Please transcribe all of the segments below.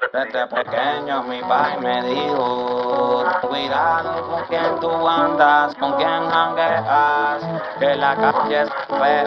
Desde pequeño mi pai me dijo, cuidado con quien tú andas, con quien jangueas, que la calle es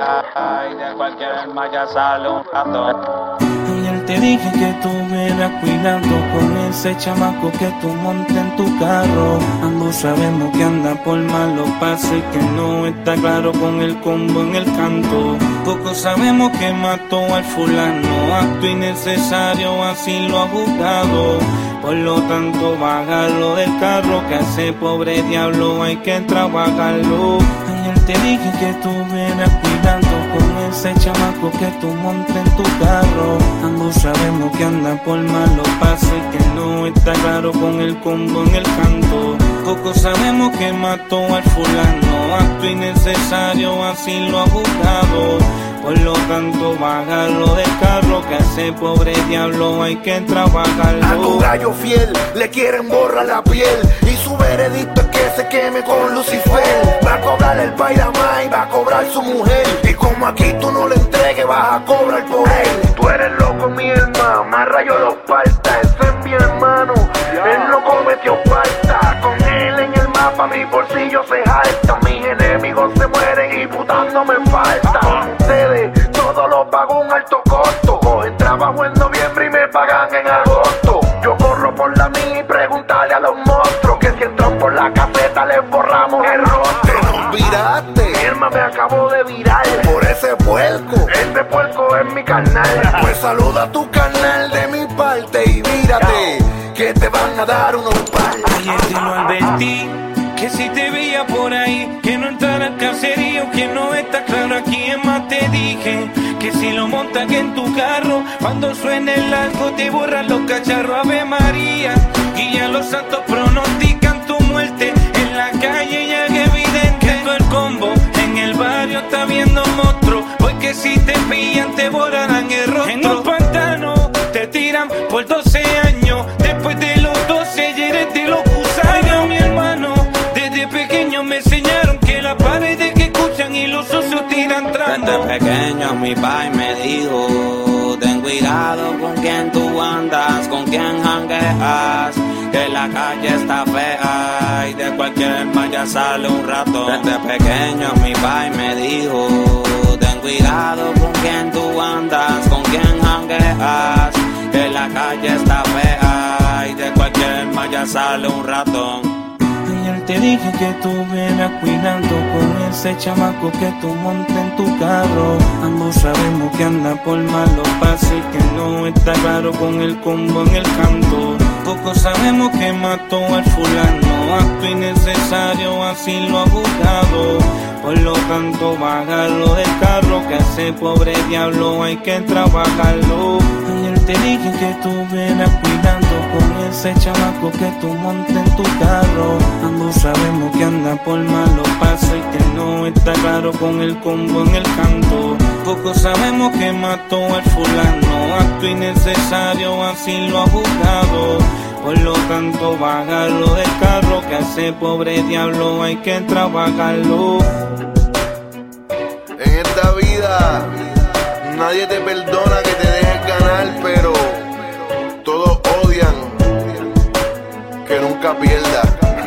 fea y de cualquier malla sale un ratón. Ayer te dije que tuvieras cuidado con ese chamaco que tú montes en tu carro. Ambos sabemos que anda por malos pasos y que no está claro con el combo en el canto. Poco sabemos que mató al fulano, acto innecesario, así lo ha juzgado. Por lo tanto, bájalo del carro, que a ese pobre diablo hay que trabajarlo. Ayer te dije que tuvieras cuidado con ese chamaco que tú montes en tu carro. Ambos sabemos que anda por malos pasos y que no está claro con el combo en el canto. Poco sabemos que mató al fulano, acto innecesario, así lo ha juzgado. Por lo tanto, bájalo del carro, que a ese pobre diablo hay que trabajarlo. A tu gallo fiel le quieren borrar la piel y su veredicto es que se queme con Lucifer. Va a cobrar el Pairama y va a cobrar su mujer, y como aquí tú no le entregues vas a cobrar por él. Tú eres loco mi hermano, más rayo los falta. Ese es mi hermano, él no cometió falta. Con él en el mapa mi bolsillo se jalta. Mis enemigos se mueren y putando me falta. Ustedes todo lo pago un alto costo. Cogen trabajo en noviembre y me pagan en agosto. Yo corro por la mía y pregúntale a los monstruos que si entran por la caseta les borramos el rostro. Te nos viraste, mi hermano me acabo de virar por ese puerco. Este puerco es mi carnal. Pues saluda a tu carnal de mi parte y mírate que te van a dar unos palos. Ayer te lo advertí, que si te veía por ahí, que no entrara al caserío, que no está claro a quién más te dije. Que si lo montas en tu carro, cuando suene el arco te borran los cacharros, Ave María. Y ya los santos pronostican tu muerte en la calle, ya que evidente. Todo el combo en el barrio está viendo monstruos, porque si te pillan te borrarán el rostro. En un pantano te tiran por 12 años, después de los 12 ya eres de los gusanos. Mi hermano, desde pequeño me enseñaron que las paredes que escuchan y los socios tiran trando. Desde pequeño mi pai me dijo, ten cuidado con quien tú andas, con quien jangueas, que la calle está fea y de cualquier malla sale un ratón. Desde pequeño mi pai me dijo, ten cuidado con quien tú andas, con quien jangueas, que la calle está fea y de cualquier malla sale un ratón. Ayer te dije que tuvieras cuidado con ese chamaco que tú montes en tu carro. Ambos sabemos que anda por malos pasos y que no está claro con el combo en el canto. Poco sabemos que mató al fulano, acto innecesario, así lo ha juzgado. Por lo tanto, bájalo del carro, que a ese pobre diablo hay que trabajarlo. Ayer te dije que tuvieras cuidado con ese chamaco que tú montes en tu carro. Ambos sabemos que anda por malos pasos y que no está claro con el combo en el canto. Poco sabemos que mató al fulano, acto innecesario, así lo ha juzgado. Por lo tanto, bájalo del carro, que a ese pobre diablo hay que trabajarlo. En esta vida nadie te perdona que te dejes ganar, pero todos odian que nunca pierdas.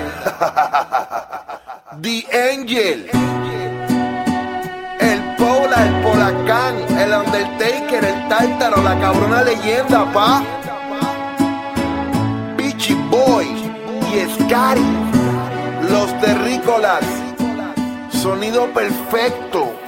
The Angel, el Pola, el Polacán, el Undertaker, el Tártaro, la cabrona leyenda, pa. Beachy Boy y Scary, los terrícolas, sonido perfecto.